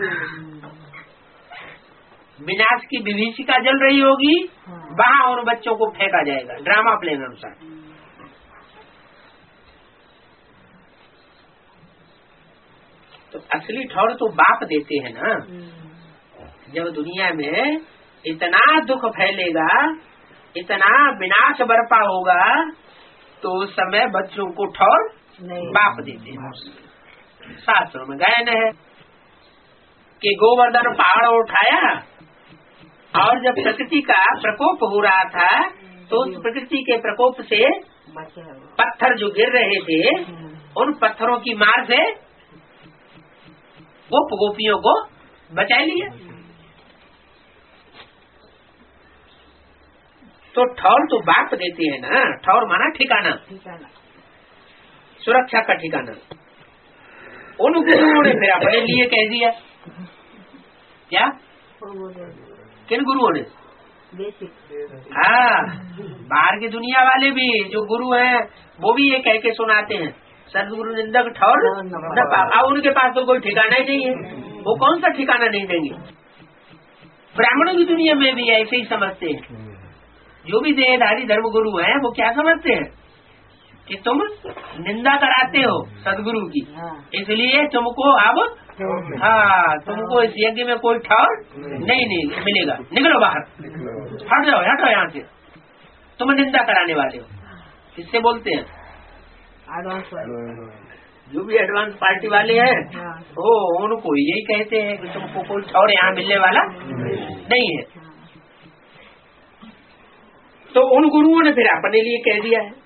विनाश की विभीषिका जल रही होगी, वहाँ उन बच्चों को फेंका जाएगा ड्रामा प्लेन अनुसार। तो असली ठौर तो बाप देते हैं ना। जब दुनिया में इतना दुख फैलेगा, इतना विनाश बरपा होगा, तो उस समय बच्चों को ठौर बाप देते हैं। शास्त्रों में गायन है कि गोवर्धन पहाड़ उठाया और जब प्रकृति का प्रकोप हो रहा था तो उस प्रकृति के प्रकोप से पत्थर जो गिर रहे थे उन पत्थरों की मार से गोपियों को बचा लिया। तो ठौर तो बाप देते हैं ना। ठौर माना ठिकाना, सुरक्षा का ठिकाना। उन गुरुओं ने फिर अपने लिए कह दिया। क्या? किन गुरुओं ने? हाँ, बाहर की दुनिया वाले भी जो गुरु हैं वो भी ये कह के सुनाते हैं सदगुरु निंदक ठौर न पावे। उनके पास तो कोई ठिकाना ही नहीं है, वो कौन सा ठिकाना नहीं देंगे। ब्राह्मणों की दुनिया में भी ऐसे ही समझते हैं। जो भी देहधारी धर्म गुरु हैं वो क्या समझते हैं कि तुम निंदा कराते हो सदगुरु की, इसलिए तुमको अब तुमको इस यज्ञ में कोई ठौर नहीं मिलेगा, निकलो बाहर, हट जाओ यहाँ से, तुम निंदा कराने वाले हो। किससे बोलते हैं? जो भी एडवांस पार्टी वाले हैं वो उनको यही कहते हैं कि तुमको कोई ठौर यहाँ मिलने वाला नहीं है। तो उन गुरुओं ने फिर अपने लिए कह दिया है,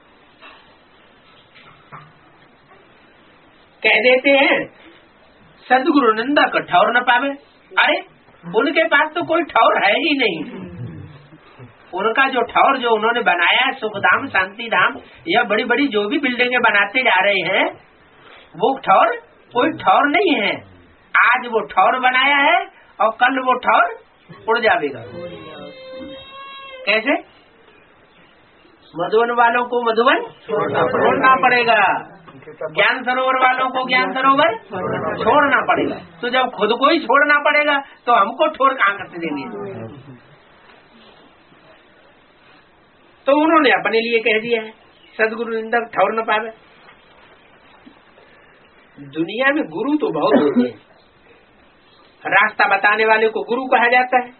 कह देते हैं सदगुरु निंदा का ठौर न पावे। अरे उनके पास तो कोई ठौर है ही नहीं। उनका जो ठौर जो उन्होंने बनाया है सुखधाम शांति धाम, यह बड़ी बड़ी जो भी बिल्डिंगें बनाते जा रहे हैं वो ठौर कोई ठौर नहीं है। आज वो ठौर बनाया है और कल वो ठौर उड़ जाएगा। कैसे? मधुवन वालों को मधुवन छोड़ना पड़ेगा, ज्ञान सरोवर वालों को ज्ञान सरोवर छोड़ना पड़ेगा। तो जब खुद को ही छोड़ना पड़ेगा तो हमको ठोर कहाँ करते देंगे। तो उन्होंने अपने लिए कह दिया है सदगुरु निंदक ठौर न पावे। दुनिया में गुरु तो बहुत होते हैं। रास्ता बताने वाले को गुरु कहा जाता है।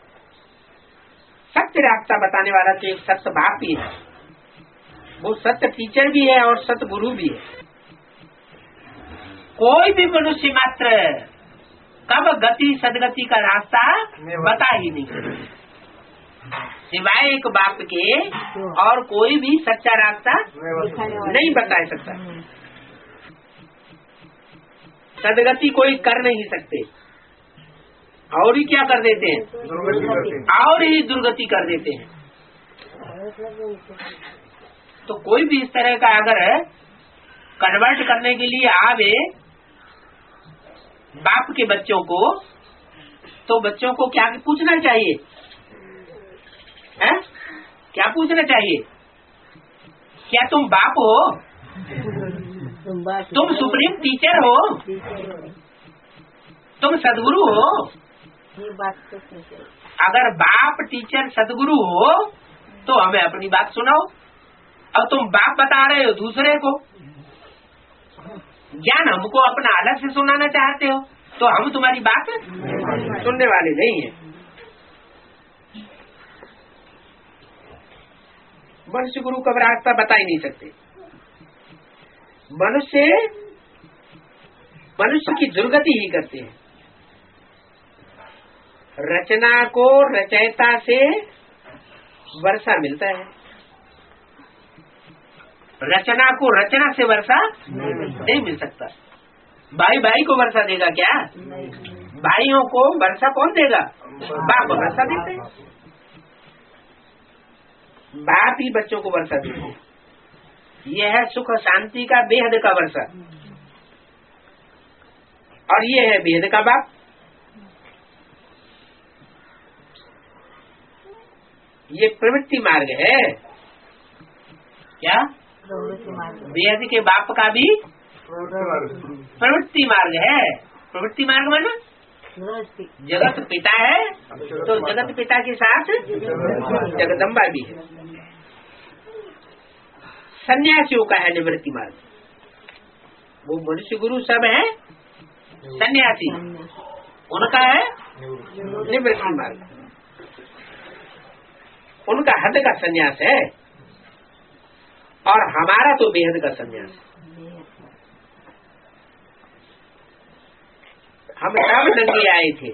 सत्य रास्ता बताने वाला तो एक सत्य बाप ही है, वो सत्य टीचर भी है और सत्य गुरु भी है। कोई भी मनुष्य मात्र कब गति सदगति का रास्ता बता ही नहीं, सिवाय एक बाप के और कोई भी सच्चा रास्ता नहीं बता सकता। सदगति कोई कर नहीं सकते, और ही क्या कर देते हैं, और ही दुर्गति कर देते हैं। तो कोई भी इस तरह का अगर कन्वर्ट करने के लिए आवे बाप के बच्चों को, तो बच्चों को क्या पूछना चाहिए है? क्या पूछना चाहिए? क्या तुम बाप हो? तुम सुप्रीम टीचर हो? तुम सदगुरु हो? अगर बाप टीचर सदगुरु हो तो हमें अपनी बात सुनाओ। अब तुम बाप बता रहे हो दूसरे को, ज्ञान हमको अपना अलग से सुनाना चाहते हो, तो हम तुम्हारी बात सुनने वाले नहीं है। मनुष्य गुरु का रास्ता बता ही नहीं सकते। मनुष्य की दुर्गति ही करते हैं। रचना को रचयिता से वर्षा मिलता है, रचना को रचना से वर्षा नहीं मिल सकता। भाई भाई को वर्षा देगा क्या? भाइयों को वर्षा कौन देगा? बाप वर्षा देते हैं, बाप ही बच्चों को वर्षा देते हैं। यह है सुख शांति का बेहद का वर्षा, और ये है बेहद का बाप। ये प्रवृत्ति मार्ग है। क्या? बेहद के बाप का भी प्रवृत्ति मार्ग है। प्रवृत्ति मार्ग माना जगत पिता है, तो जगत पिता के साथ जगदम्बा भी है। सन्यासियों का है निवृत्ति मार्ग, वो मनुष्य गुरु सब है सन्यासी, उनका है निवृत्ति मार्ग, उनका हद का सन्यास है, और हमारा तो बेहद का सन्यास है। हम सब नंगे आए थे,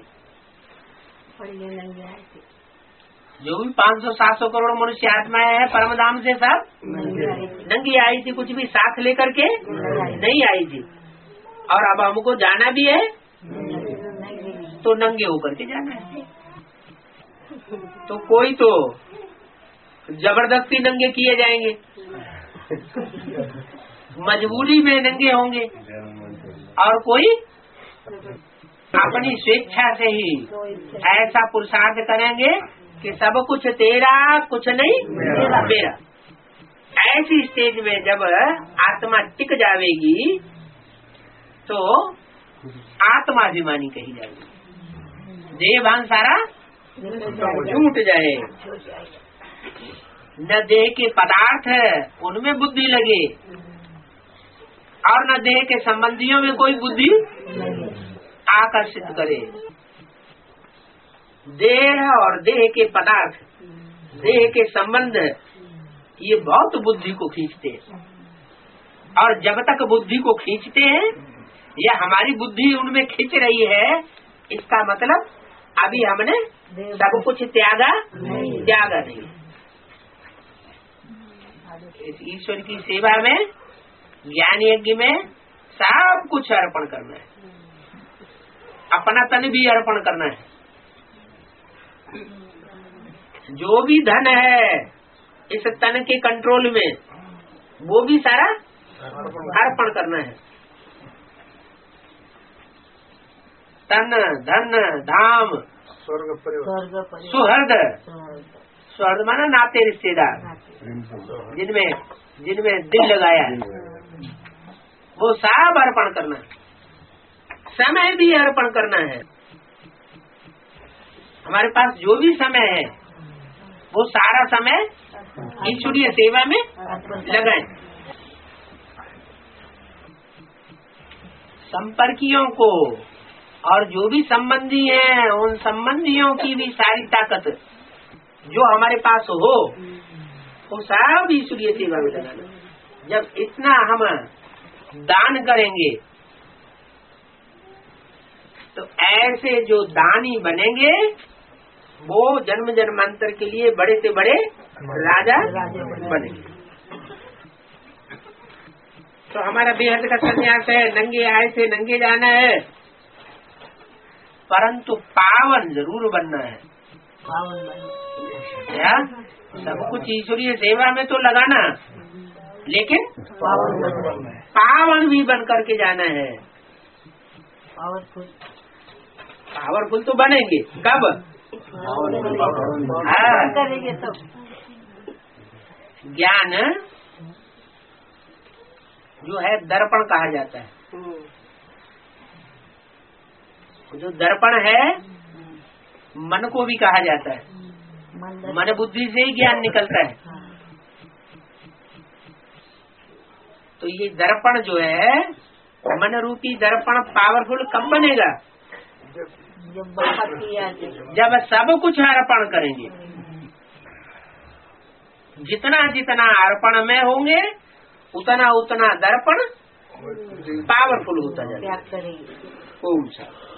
जो भी 500-700 करोड़ मनुष्य आत्माएं है परमधाम से सब नंगी आई थी, कुछ भी साथ लेकर के नहीं आई थी। और अब हमको जाना भी है तो नंगे होकर के जाना है। तो कोई तो जबरदस्ती नंगे किए जाएंगे, मजबूरी में नंगे होंगे, और कोई अपनी स्वेच्छा से ही ऐसा पुरुषार्थ करेंगे कि सब कुछ तेरा, कुछ नहीं मेरा। ऐसी स्टेज में जब आत्मा टिक जाएगी तो आत्माभिमानी कही जाएगी। देह भान सारा छूट जाए, न देह के पदार्थ उनमें बुद्धि लगे, और न देह के संबंधियों में कोई बुद्धि आकर्षित करे। देह और देह के पदार्थ, देह के संबंध, ये बहुत बुद्धि को खींचते हैं, और जब तक बुद्धि को खींचते हैं या हमारी बुद्धि उनमें खींच रही है, इसका मतलब अभी हमने सब कुछ त्यागा नहीं। इस ईश्वर की सेवा में, ज्ञान यज्ञ में सब कुछ अर्पण करना है, अपना तन भी अर्पण करना है। जो भी धन है इस तन के कंट्रोल में, वो भी सारा अर्पण करना है। तन, धन, धाम, सुहृद, सुहृद माना नाते रिश्तेदार, जिनमें दिल लगाया है, वो सब अर्पण करना है। समय भी अर्पण करना है। हमारे पास जो भी समय है वो सारा समय ईश्वरीय सेवा में लगाएं। संपर्कियों को और जो भी संबंधी हैं, उन संबंधियों की भी सारी ताकत जो हमारे पास हो, वो सब ईश्वरीय सेवा में लगाना। जब इतना हम दान करेंगे तो ऐसे जो दानी बनेंगे वो जन्म जन्मांतर के लिए बड़े से बड़े राजा बनेंगे। तो हमारा बेहद का संन्यास है, नंगे आए थे नंगे जाना है, परंतु पावन जरूर बनना है। क्या? सब कुछ ईश्वरीय सेवा में तो लगाना, लेकिन पावन भी बन करके जाना है। पावरफुल तो बनेंगे कब? करेंगे तब। ज्ञान जो है दर्पण कहा जाता है। जो दर्पण है मन को भी कहा जाता है। मन बुद्धि से ही ज्ञान निकलता है। तो ये दर्पण जो है, मन रूपी दर्पण पावरफुल कब बनेगा? जब सब कुछ अर्पण करेंगे। जितना जितना अर्पण में होंगे उतना उतना दर्पण पावरफुल होता जाएगा। ओम शांति।